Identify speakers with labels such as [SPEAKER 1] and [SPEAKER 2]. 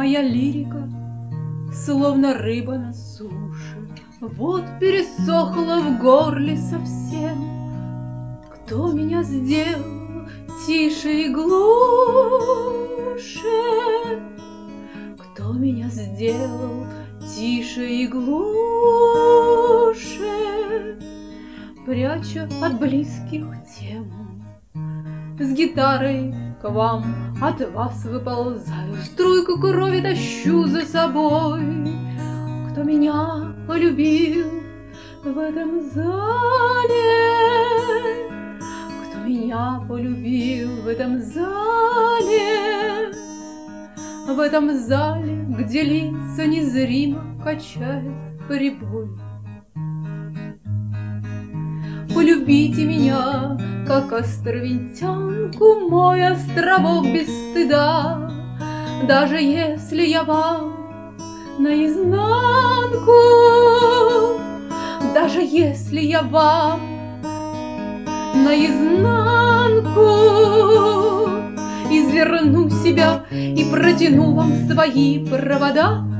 [SPEAKER 1] Моя лирика, словно рыба на суше, вот пересохла в горле совсем. Кто меня сделал тише и глуше? Кто меня сделал тише и глуше, пряча от близких тем? С гитарой к вам от вас выползаю, струйку крови тащу за собой. Кто меня полюбил в этом зале? Кто меня полюбил в этом зале? В этом зале, где лица незримо качает прибой. Полюбите меня, как островитянку, мой островок без стыда, даже если я вам наизнанку, даже если я вам наизнанку изверну себя и протяну вам свои провода.